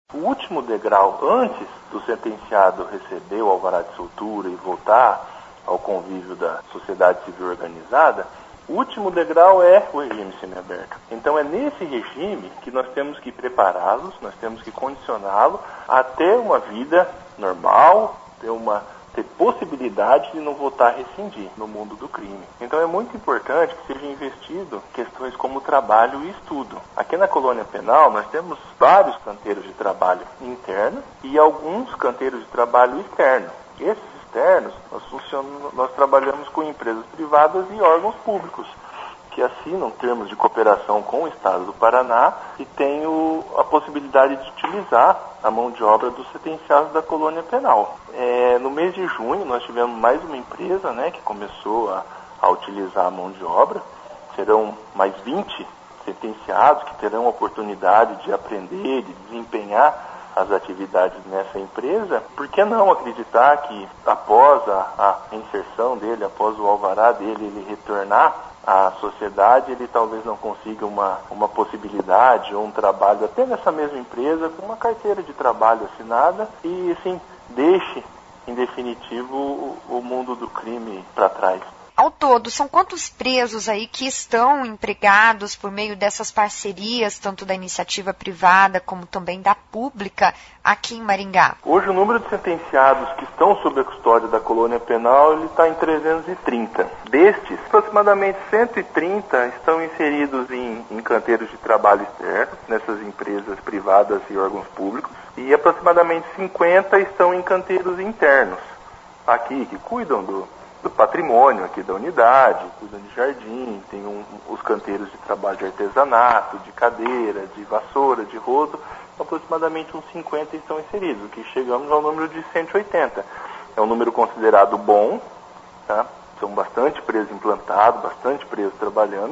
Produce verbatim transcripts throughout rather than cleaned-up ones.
O último degrau, antes do sentenciado receber o alvará de soltura e voltar ao convívio da sociedade civil organizada, o último degrau é o regime semiaberto. Então é nesse regime que nós temos que prepará-los, nós temos que condicioná-lo a ter uma vida normal, ter uma ter possibilidade de não voltar a rescindir no mundo do crime. Então é muito importante que seja investido questões como trabalho e estudo. Aqui na colônia penal nós temos vários canteiros de trabalho interno e alguns canteiros de trabalho externo. Esses externos, nós, funcionamos, nós trabalhamos com empresas privadas e órgãos públicos, que assinam termos de cooperação com o Estado do Paraná e têm o, a possibilidade de utilizar a mão de obra dos sentenciados da colônia penal. É, no mês de junho, nós tivemos mais uma empresa, né, que começou a, a utilizar a mão de obra. Serão mais vinte sentenciados que terão a oportunidade de aprender, de desempenhar as atividades nessa empresa. Por que não acreditar que após a, a inserção dele, após o alvará dele, ele retornar à sociedade, ele talvez não consiga uma, uma possibilidade ou um trabalho até nessa mesma empresa, com uma carteira de trabalho assinada e, assim, deixe, em definitivo, o, o mundo do crime para trás. Ao todo, são quantos presos aí que estão empregados por meio dessas parcerias, tanto da iniciativa privada como também da pública, aqui em Maringá? Hoje o número de sentenciados que estão sob a custódia da colônia penal ele está em trezentos e trinta. Destes, aproximadamente cento e trinta estão inseridos em, em canteiros de trabalho externo, nessas empresas privadas e órgãos públicos, e aproximadamente cinquenta estão em canteiros internos, aqui, que cuidam do... do patrimônio aqui da unidade, cuidam de jardim, tem um, os canteiros de trabalho de artesanato, de cadeira, de vassoura, de rodo, aproximadamente uns cinquenta estão inseridos, o que chegamos ao número de cento e oitenta. É um número considerado bom, tá? São bastante presos implantados, bastante presos trabalhando,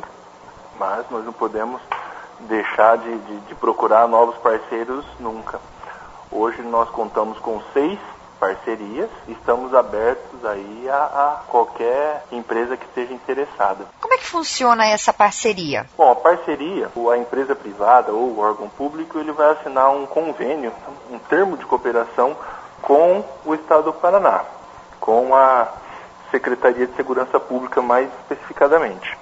mas nós não podemos deixar de, de, de procurar novos parceiros nunca. Hoje nós contamos com seis parcerias, estamos abertos aí a, a qualquer empresa que esteja interessada. Como é que funciona essa parceria? Bom, a parceria, a empresa privada ou o órgão público, ele vai assinar um convênio, um termo de cooperação com o Estado do Paraná, com a Secretaria de Segurança Pública mais especificadamente.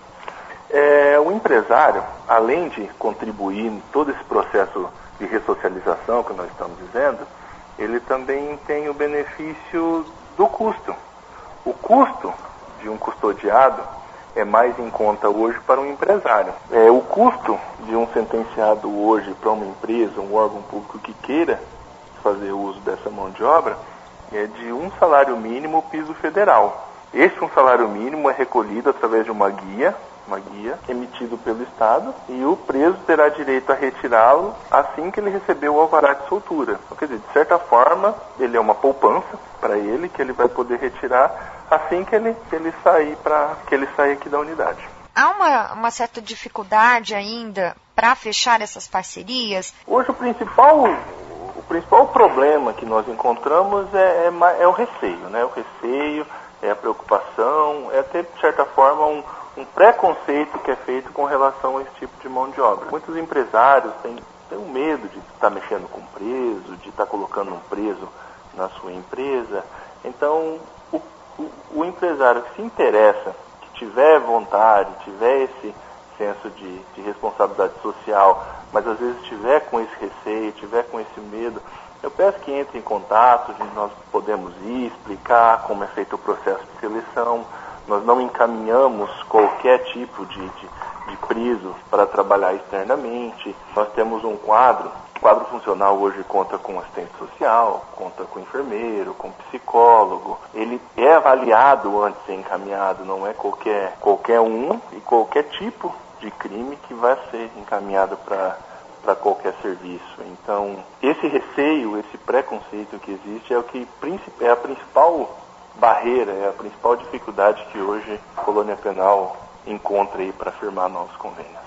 É, o empresário, além de contribuir em todo esse processo de ressocialização que nós estamos dizendo, ele também tem o benefício do custo. O custo de um custodiado é mais em conta hoje para um empresário. É, o custo de um sentenciado hoje para uma empresa, um órgão público que queira fazer uso dessa mão de obra, é de um salário mínimo piso federal. Esse um salário mínimo é recolhido através de uma guia, uma guia emitido pelo Estado, e o preso terá direito a retirá-lo assim que ele receber o alvará de soltura. Então, quer dizer, de certa forma, ele é uma poupança para ele, que ele vai poder retirar assim que ele, que ele sair para que ele sair aqui da unidade. Há uma, uma certa dificuldade ainda para fechar essas parcerias? Hoje o principal, o principal problema que nós encontramos é, é, é o receio, né? O receio, é a preocupação, é até, de certa forma, um um preconceito que é feito com relação a esse tipo de mão de obra. Muitos empresários têm, têm um medo de estar mexendo com preso, de estar colocando um preso na sua empresa. Então, o, o, o empresário que se interessa, que tiver vontade, tiver esse senso de, de responsabilidade social, mas às vezes tiver com esse receio, tiver com esse medo, eu peço que entre em contato, onde nós podemos ir, explicar como é feito o processo de seleção. Nós não encaminhamos qualquer tipo de, de, de preso para trabalhar externamente. Nós temos um quadro, o quadro funcional hoje conta com assistente social, conta com enfermeiro, com psicólogo. Ele é avaliado antes de ser encaminhado, não é qualquer, qualquer um e qualquer tipo de crime que vai ser encaminhado para para qualquer serviço. Então, esse receio, esse preconceito que existe é o que é a principal barreira, é a principal dificuldade que hoje a colônia penal encontra aí para firmar novos convênios.